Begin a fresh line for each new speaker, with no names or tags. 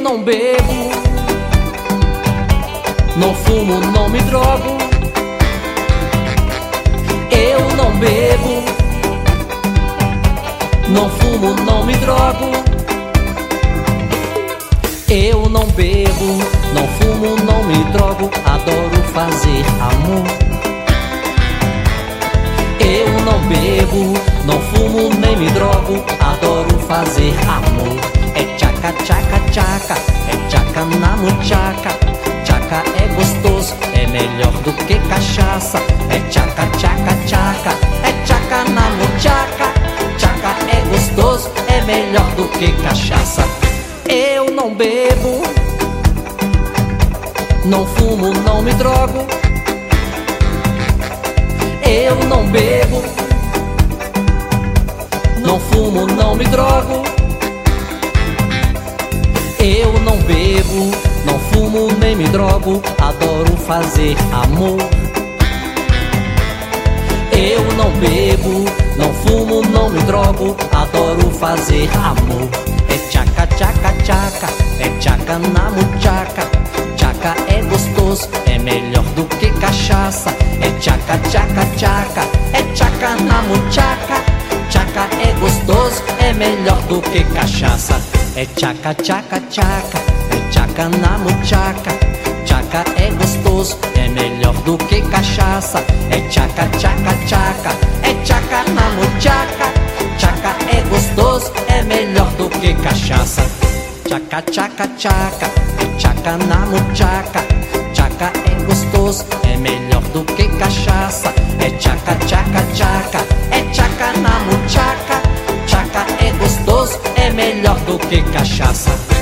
não bebo, não fumo, não me drogo. Eu não bebo, não fumo, não me drogo. Eu não bebo, não fumo, não me drogo. Adoro fazer amor. Eu não bebo, não fumo, nem me drogo. Adoro fazer amor. É tchaca, tchaca, tchaca, é tchaca na muchaca. Tchaca é gostoso, é melhor do que cachaça. É tchaca, tchaca, tchaca, é tchaca na muchaca. Tchaca é gostoso, é melhor do que cachaça. Eu não bebo, não fumo, não me drogo. Eu não bebo, não fumo, não me drogo. Eu não bebo, não fumo, nem me drogo. Adoro fazer amor. Eu não bebo, não fumo, não me drogo. Adoro fazer amor. É tchaca, tchaca, tchaca, é tchaca na muchaca. Tchaca é gostoso, é melhor do que cachaça. É tchaca, tchaca, tchaca, é tchaca na muchaca. Tchaca é gostoso, é melhor do que cachaça. É tchaca, tchaca, tchaca, é tchaca na muchaca. Tchaca é gostoso, é melhor do que cachaça. É tchaca, tchaca, tchaca, é tchaca na muchaca. Tchaca é gostoso, é melhor do que cachaça. Tchaca, tchaca, tchaca, é tchaca na muchaca. Tchaca é gostoso, é melhor do que cachaça. É tchaca, tchaca, tchaca, é tchaca na muchaca. Tchaca é gostoso, é melhor do que cachaça.